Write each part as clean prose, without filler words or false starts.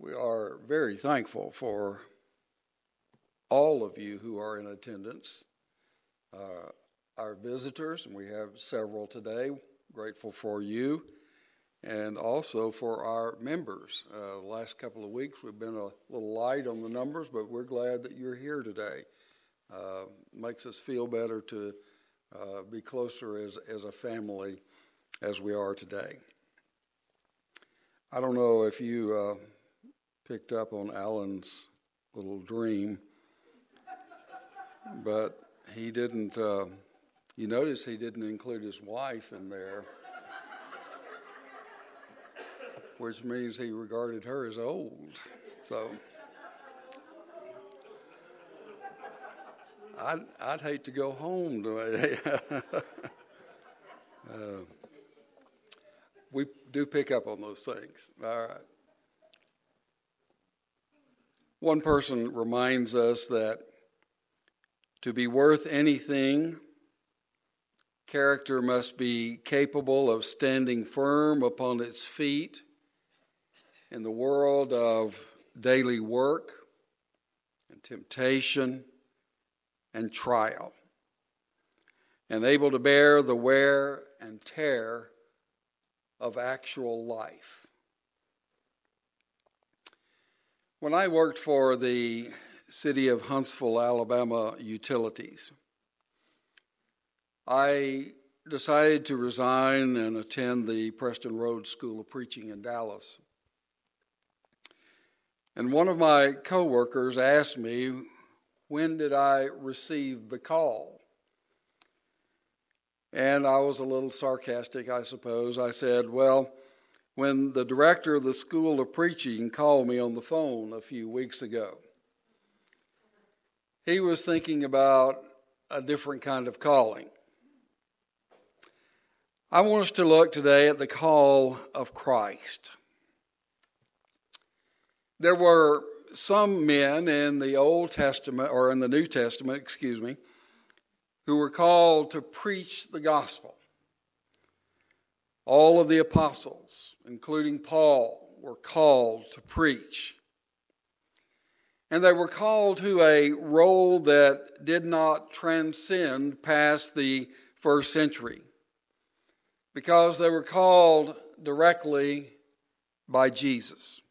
We are very thankful for all of you who are in attendance, our visitors, and we have several today. Grateful for you, and also for our members. The last couple of weeks we've been a little light on the numbers, but we're glad that you're here today. Makes us feel better to be closer as a family as we are today. I don't know if you picked up on Alan's little dream, but he didn't, you notice he didn't include his wife in there, which means he regarded her as old. So I'd hate to go home today. We do pick up on those things. All right. One person reminds us that to be worth anything, character must be capable of standing firm upon its feet in the world of daily work and temptation and trial, and able to bear the wear and tear of actual life. When I worked for the City of Huntsville, Alabama Utilities, I decided to resign and attend the Preston Rhodes School of Preaching in Dallas. And one of my coworkers asked me, when did I receive the call? And I was a little sarcastic, I suppose. I said, well, when the director of the School of Preaching called me on the phone a few weeks ago. He was thinking about a different kind of calling. I want us to look today at the call of Christ. There were some men in the Old Testament, or in the New Testament, who were called to preach the gospel. All of the apostles, including Paul, were called to preach. And they were called to a role that did not transcend past the first century, because they were called directly by Jesus.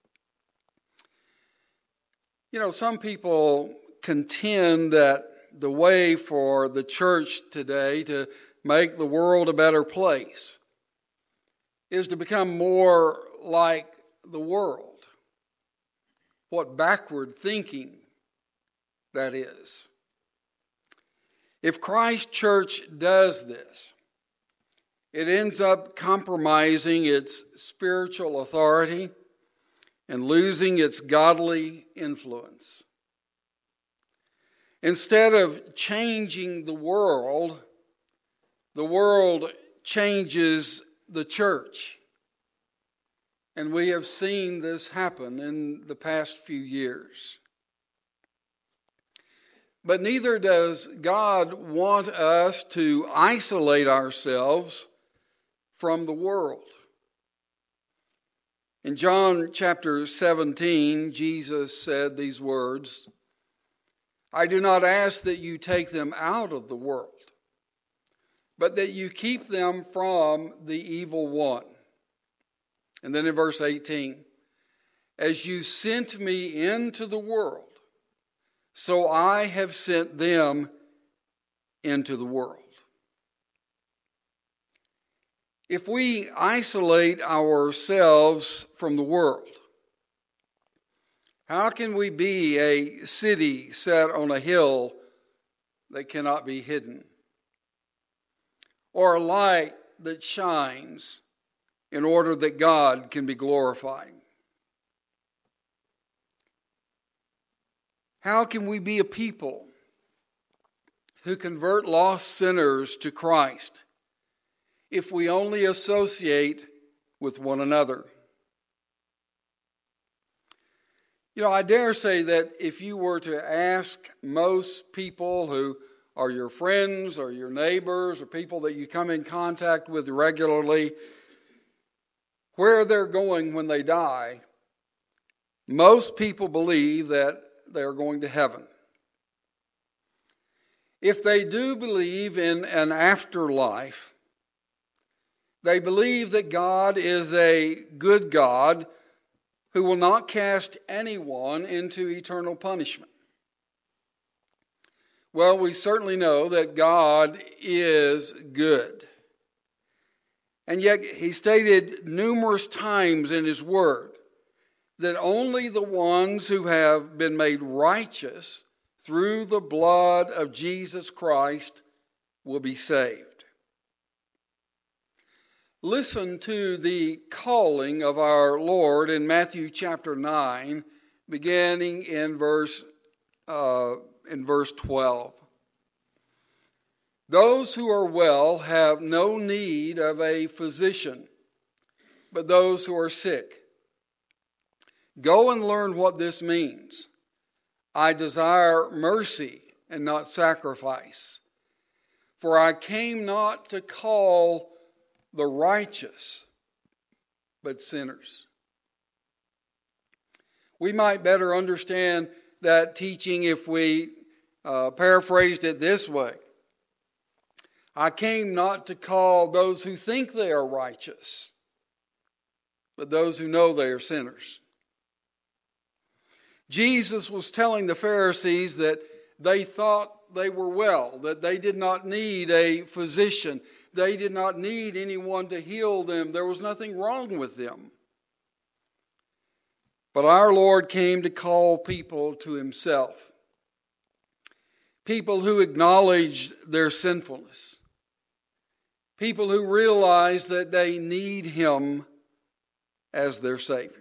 You know, some people contend that the way for the church today to make the world a better place is to become more like the world. What backward thinking that is. If Christ Church does this, it ends up compromising its spiritual authority and losing its godly influence. Instead of changing the world changes the church. And we have seen this happen in the past few years. But neither does God want us to isolate ourselves from the world. In John chapter 17, Jesus said these words, I do not ask that you take them out of the world, but that you keep them from the evil one. And then in verse 18, as you sent me into the world, so I have sent them into the world. If we isolate ourselves from the world, how can we be a city set on a hill that cannot be hidden? Or a light that shines in order that God can be glorified? How can we be a people who convert lost sinners to Christ if we only associate with one another? You know, I dare say that if you were to ask most people who are your friends or your neighbors or people that you come in contact with regularly, where they're going when they die, most people believe that they are going to heaven. If they do believe in an afterlife, they believe that God is a good God who will not cast anyone into eternal punishment. Well, we certainly know that God is good. And yet he stated numerous times in his word that only the ones who have been made righteous through the blood of Jesus Christ will be saved. Listen to the calling of our Lord in Matthew chapter 9, beginning in verse 12. Those who are well have no need of a physician, but those who are sick. Go and learn what this means. I desire mercy and not sacrifice, for I came not to call the righteous, but sinners. We might better understand that teaching if we paraphrased it this way. I came not to call those who think they are righteous, but those who know they are sinners. Jesus was telling the Pharisees that they thought they were well, that they did not need a physician. They did not need anyone to heal them. There was nothing wrong with them. But our Lord came to call people to himself. People who acknowledged their sinfulness. People who realize that they need him as their Savior.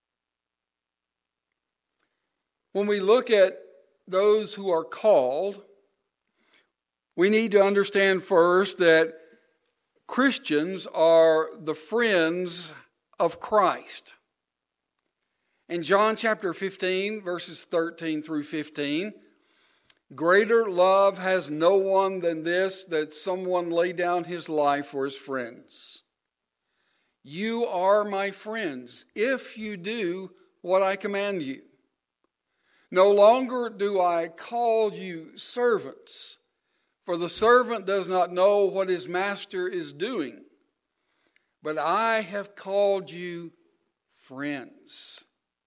When we look at those who are called, we need to understand first that Christians are the friends of Christ. In John chapter 15, verses 13 through 15, greater love has no one than this, that someone lay down his life for his friends. You are my friends if you do what I command you. No longer do I call you servants, for the servant does not know what his master is doing, but I have called you friends.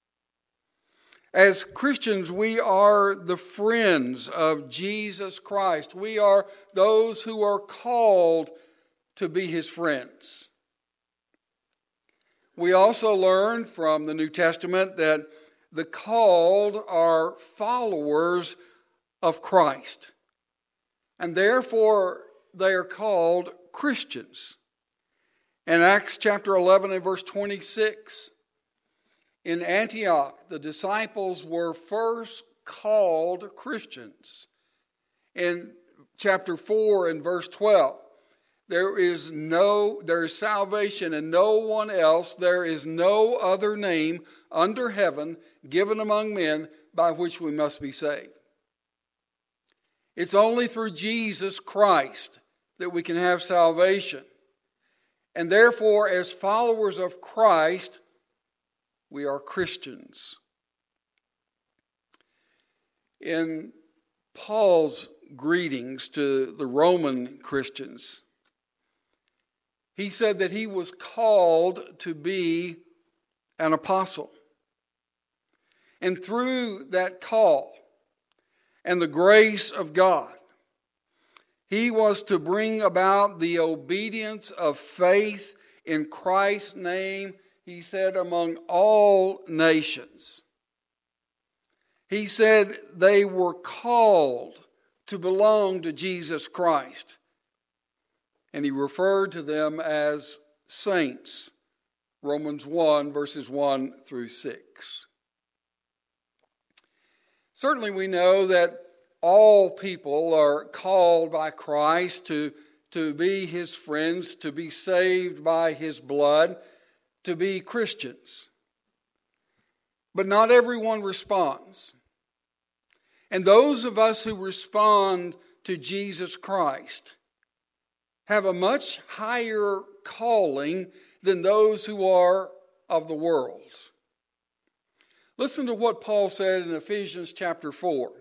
As Christians, we are the friends of Jesus Christ. We are those who are called to be his friends. We also learn from the New Testament that the called are followers of Christ, and therefore they are called Christians. In Acts chapter 11 and verse 26, in Antioch, the disciples were first called Christians. In chapter 4 and verse 12, there is salvation in no one else. There is no other name under heaven given among men by which we must be saved. It's only through Jesus Christ that we can have salvation. And therefore, as followers of Christ, we are Christians. In Paul's greetings to the Roman Christians, he said that he was called to be an apostle. And through that call and the grace of God, he was to bring about the obedience of faith in Christ's name, he said, among all nations. He said they were called to belong to Jesus Christ. And he referred to them as saints. Romans 1, verses 1 through 6. Certainly we know that all people are called by Christ to be his friends, to be saved by his blood, to be Christians. But not everyone responds. And those of us who respond to Jesus Christ have a much higher calling than those who are of the world. Listen to what Paul said in Ephesians chapter 4.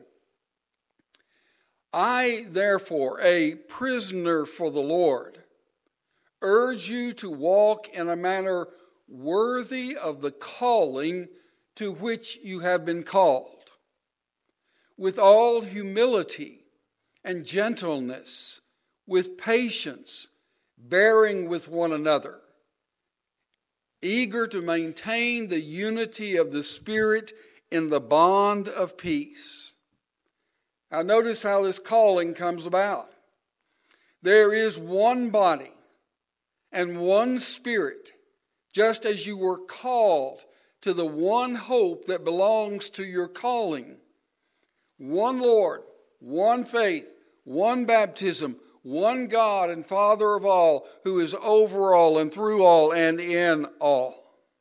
I, therefore, a prisoner for the Lord, urge you to walk in a manner worthy of the calling to which you have been called, with all humility and gentleness, with patience, bearing with one another, eager to maintain the unity of the Spirit in the bond of peace. Now notice how this calling comes about. There is one body and one Spirit, just as you were called to the one hope that belongs to your calling. One Lord, one faith, one baptism, one God and Father of all, who is over all and through all and in all.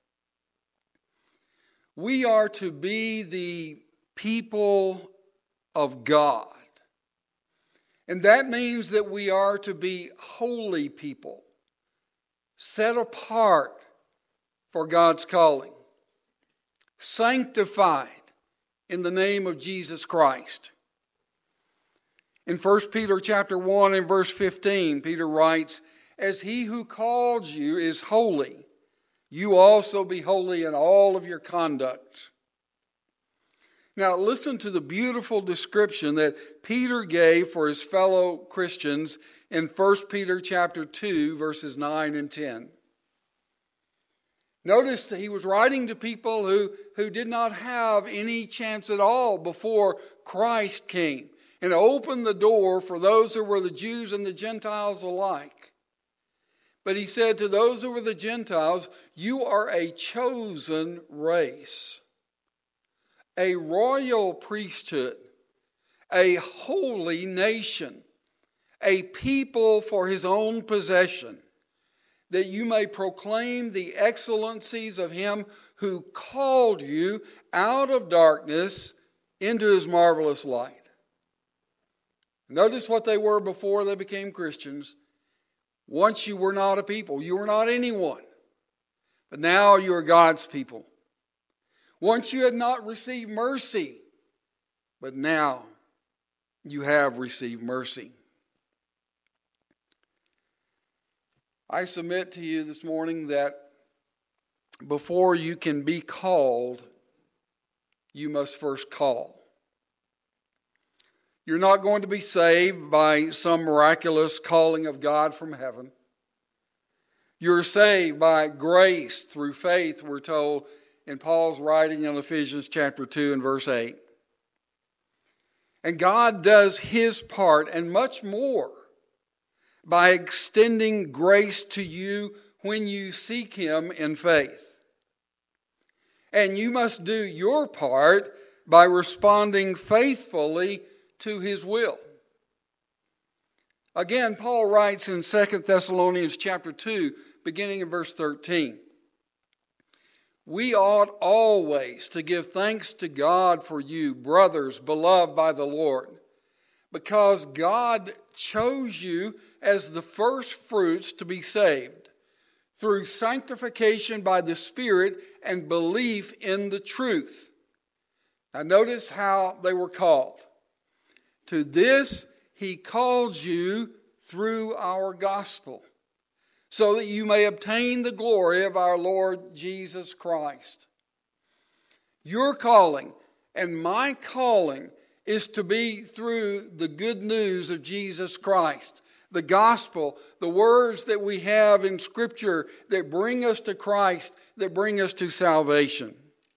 We are to be the people of God. And that means that we are to be holy people, set apart for God's calling, sanctified in the name of Jesus Christ. In 1 Peter chapter 1 and verse 15, Peter writes, "As he who called you is holy, you also be holy in all of your conduct." Now listen to the beautiful description that Peter gave for his fellow Christians in 1 Peter chapter 2, verses 9 and 10. Notice that he was writing to people who did not have any chance at all before Christ came and opened the door for those who were the Jews and the Gentiles alike. But he said to those who were the Gentiles, you are a chosen race, a royal priesthood, a holy nation, a people for his own possession, that you may proclaim the excellencies of him who called you out of darkness into his marvelous light. Notice what they were before they became Christians. Once you were not a people, you were not anyone, but now you are God's people. Once you had not received mercy, but now you have received mercy. I submit to you this morning that before you can be called, you must first call. You're not going to be saved by some miraculous calling of God from heaven. You're saved by grace through faith, we're told in Paul's writing in Ephesians chapter 2 and verse 8. And God does his part and much more by extending grace to you when you seek him in faith. And you must do your part by responding faithfully to his will. Again, Paul writes in 2 Thessalonians chapter 2, beginning in verse 13. We ought always to give thanks to God for you, brothers, beloved by the Lord, because God chose you as the first fruits to be saved, through sanctification by the Spirit and belief in the truth. Now notice how they were called. To this he called you through our gospel, so that you may obtain the glory of our Lord Jesus Christ. Your calling and my calling is to be through the good news of Jesus Christ, the gospel, the words that we have in Scripture that bring us to Christ, that bring us to salvation.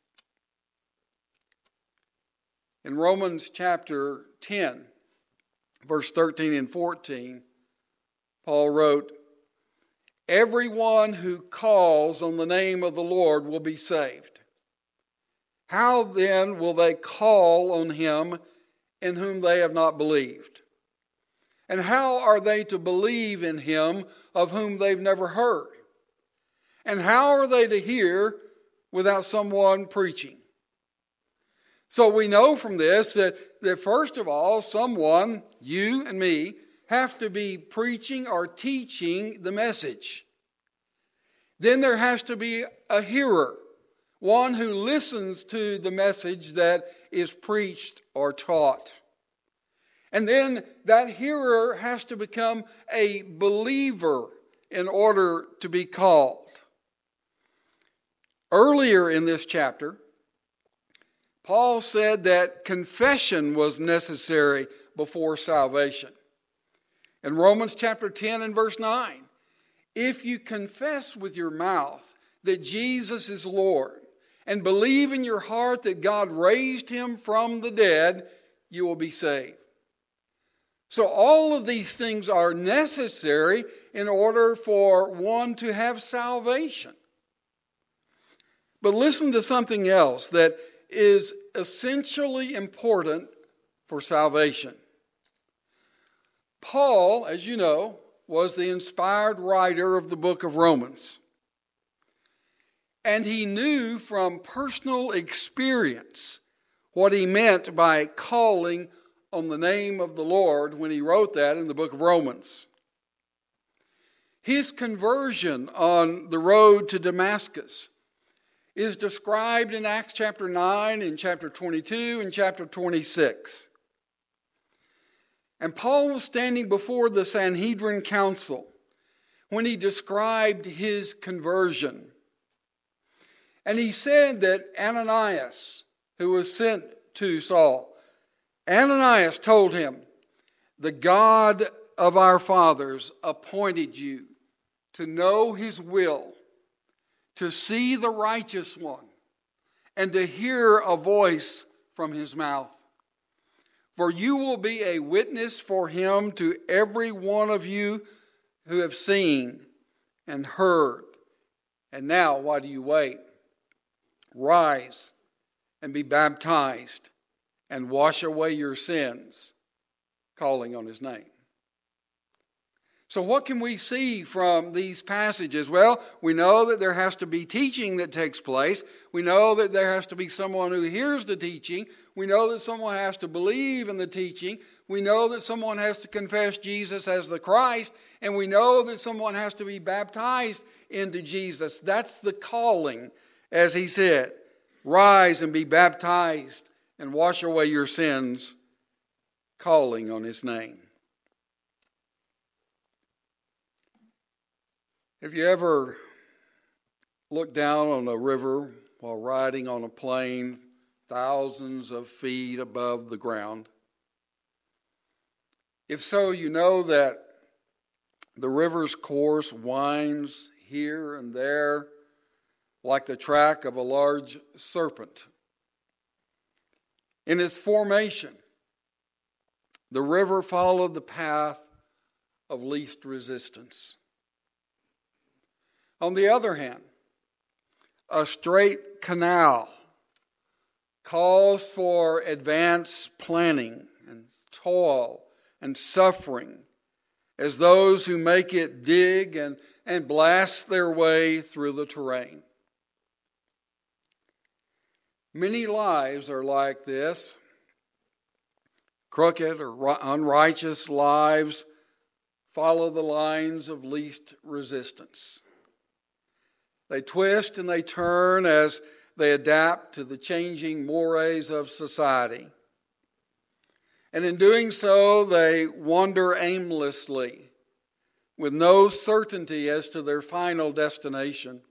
In Romans chapter 10, verse 13 and 14, Paul wrote, everyone who calls on the name of the Lord will be saved. How then will they call on him in whom they have not believed? And how are they to believe in him of whom they've never heard? And how are they to hear without someone preaching? So we know from this that first of all, someone, you and me, have to be preaching or teaching the message. Then there has to be a hearer. one who listens to the message that is preached or taught. And then that hearer has to become a believer in order to be called. Earlier in this chapter, Paul said that confession was necessary before salvation. In Romans chapter 10 and verse 9, if you confess with your mouth that Jesus is Lord and believe in your heart that God raised him from the dead, you will be saved. So all of these things are necessary in order for one to have salvation. But listen to something else that is essentially important for salvation. Paul, as you know, was the inspired writer of the book of Romans. And he knew from personal experience what he meant by calling on the name of the Lord when he wrote that in the book of Romans. His conversion on the road to Damascus is described in Acts chapter 9, in chapter 22, and chapter 26. And Paul was standing before the Sanhedrin council when he described his conversion. And he said that Ananias, who was sent to Saul, Ananias told him, the God of our fathers appointed you to know his will, to see the righteous one, and to hear a voice from his mouth. For you will be a witness for him to every one of you who have seen and heard. And now, why do you wait? Rise and be baptized and wash away your sins, calling on his name. So what can we see from these passages? Well, we know that there has to be teaching that takes place. We know that there has to be someone who hears the teaching. We know that someone has to believe in the teaching. We know that someone has to confess Jesus as the Christ. And we know that someone has to be baptized into Jesus. That's the calling, as he said. Rise and be baptized and wash away your sins, calling on his name. Have you ever looked down on a river while riding on a plane thousands of feet above the ground? If so, you know that the river's course winds here and there like the track of a large serpent. In its formation, the river followed the path of least resistance. On the other hand, a straight canal calls for advanced planning and toil and suffering as those who make it dig and blast their way through the terrain. Many lives are like this. Crooked or unrighteous lives follow the lines of least resistance. They twist and they turn as they adapt to the changing mores of society. And in doing so, they wander aimlessly with no certainty as to their final destination.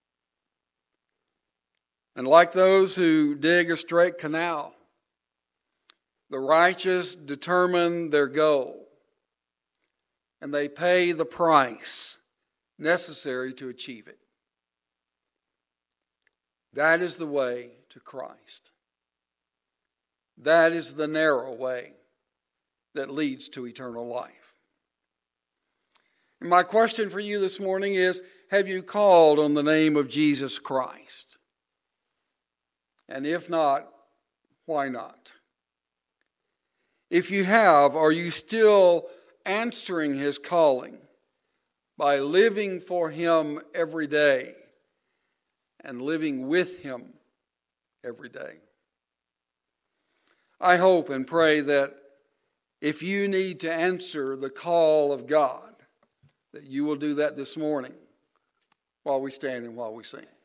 And like those who dig a straight canal, the righteous determine their goal, and they pay the price necessary to achieve it. That is the way to Christ. That is the narrow way that leads to eternal life. And my question for you this morning is, have you called on the name of Jesus Christ? And if not, why not? If you have, are you still answering his calling by living for him every day and living with him every day? I hope and pray that if you need to answer the call of God, that you will do that this morning while we stand and while we sing.